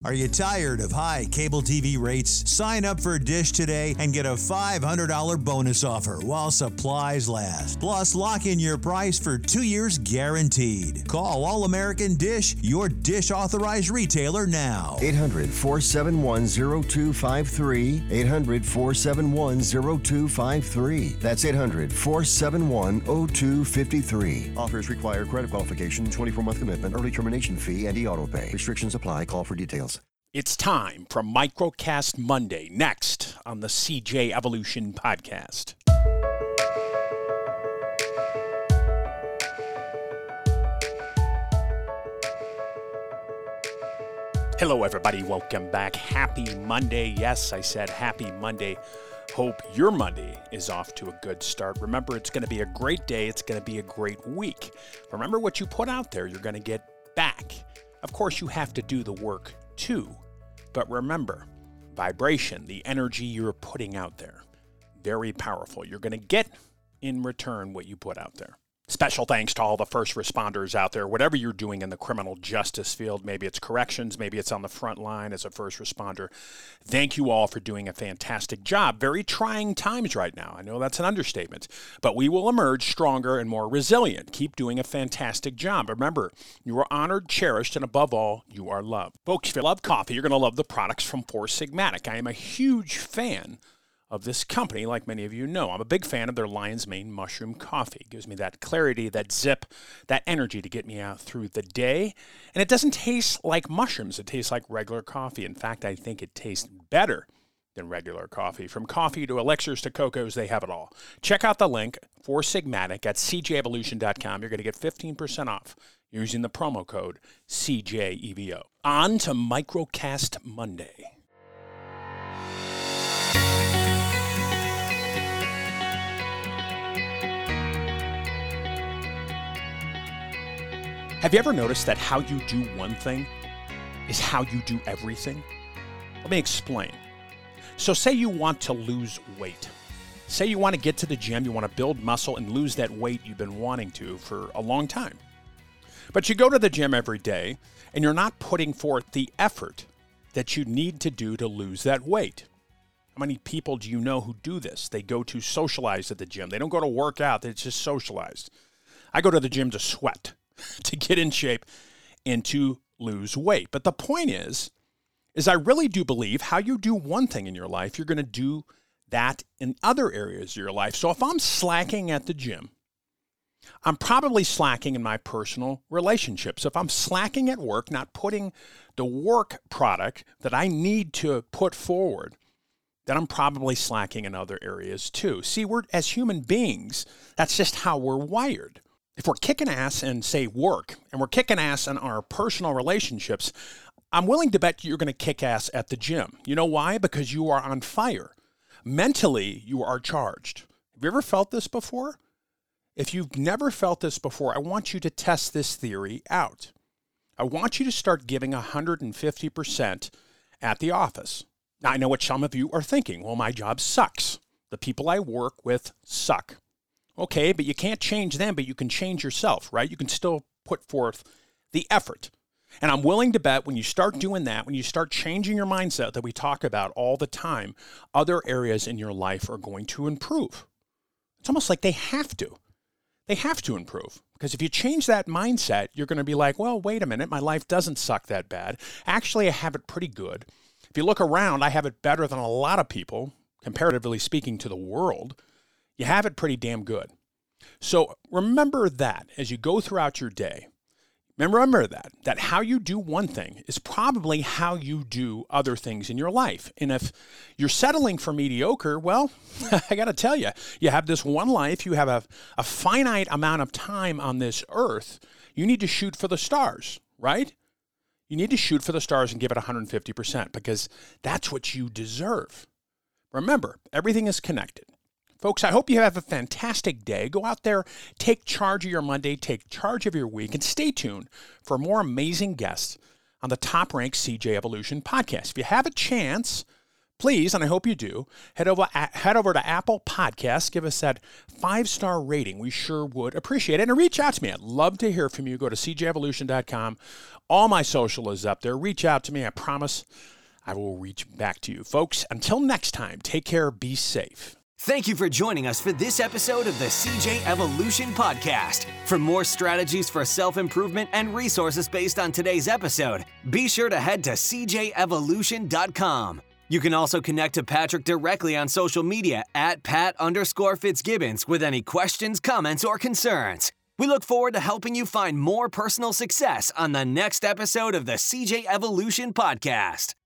Are you tired of high cable TV rates? Sign up for Dish today and get a $500 bonus offer while supplies last. Plus, lock in your price for 2 years guaranteed. Call All American Dish, your Dish authorized retailer now. 800-471-0253. 800-471-0253. That's 800-471-0253. Offers require credit qualification, 24-month commitment, early termination fee, and e-auto pay. Restrictions apply. Call for details. It's time for Microcast Monday, next on the CJ Evolution Podcast. Hello, everybody. Welcome back. Happy Monday. Yes, I said happy Monday. Hope your Monday is off to a good start. Remember, it's going to be a great day. It's going to be a great week. Remember, what you put out there, you're going to get back. Of course, you have to do the work too. But remember, vibration, the energy you're putting out there, very powerful. You're going to get in return what you put out there. Special thanks to all the first responders out there, whatever you're doing in the criminal justice field. Maybe it's corrections, maybe it's on the front line as a first responder. Thank you all for doing a fantastic job. Very trying times right now. I know that's an understatement, but we will emerge stronger and more resilient. Keep doing a fantastic job. Remember, you are honored, cherished, and above all, you are loved. Folks, if you love coffee, you're going to love the products from Four Sigmatic. I am a huge fan of this company, like many of you know. I'm a big fan of their Lion's Mane mushroom coffee. It gives me that clarity, that zip, that energy to get me out through the day. And it doesn't taste like mushrooms. It tastes like regular coffee. In fact, I think it tastes better than regular coffee. From coffee to elixirs to cocos, they have it all. Check out the link for Sigmatic at cjevolution.com. You're going to get 15% off using the promo code CJEVO. On to Microcast Monday. Have you ever noticed that how you do one thing is how you do everything? Let me explain. So say you want to lose weight. Say you want to get to the gym, you want to build muscle and lose that weight you've been wanting to for a long time. But you go to the gym every day and you're not putting forth the effort that you need to do to lose that weight. How many people do you know who do this? They go to socialize at the gym. They don't go to work out, they're just socialized. I go to the gym to sweat, to get in shape and to lose weight. But the point is I really do believe how you do one thing in your life, you're going to do that in other areas of your life. So if I'm slacking at the gym, I'm probably slacking in my personal relationships. If I'm slacking at work, not putting the work product that I need to put forward, then I'm probably slacking in other areas too. See, we're as human beings, that's just how we're wired. If we're kicking ass in, say, work, and we're kicking ass in our personal relationships, I'm willing to bet you're going to kick ass at the gym. You know why? Because you are on fire. Mentally, you are charged. Have you ever felt this before? If you've never felt this before, I want you to test this theory out. I want you to start giving 150% at the office. Now, I know what some of you are thinking. Well, my job sucks. The people I work with suck. Okay, but you can't change them, but you can change yourself, right? You can still put forth the effort. And I'm willing to bet when you start doing that, when you start changing your mindset that we talk about all the time, other areas in your life are going to improve. It's almost like they have to. They have to improve. Because if you change that mindset, you're going to be like, well, wait a minute, my life doesn't suck that bad. Actually, I have it pretty good. If you look around, I have it better than a lot of people, comparatively speaking to the world. You have it pretty damn good. So remember that as you go throughout your day. Remember that how you do one thing is probably how you do other things in your life. And if you're settling for mediocre, well, I got to tell you, you have this one life, you have a finite amount of time on this earth. You need to shoot for the stars, right? You need to shoot for the stars and give it 150% because that's what you deserve. Remember, everything is connected. Folks, I hope you have a fantastic day. Go out there, take charge of your Monday, take charge of your week, and stay tuned for more amazing guests on the top-ranked CJ Evolution podcast. If you have a chance, please, and I hope you do, head over to Apple Podcasts. Give us that 5-star rating. We sure would appreciate it. And reach out to me. I'd love to hear from you. Go to cjevolution.com. All my social is up there. Reach out to me. I promise I will reach back to you. Folks, until next time, take care. Be safe. Thank you for joining us for this episode of the CJ Evolution Podcast. For more strategies for self-improvement and resources based on today's episode, be sure to head to cjevolution.com. You can also connect to Patrick directly on social media at Pat_Fitzgibbons with any questions, comments, or concerns. We look forward to helping you find more personal success on the next episode of the CJ Evolution Podcast.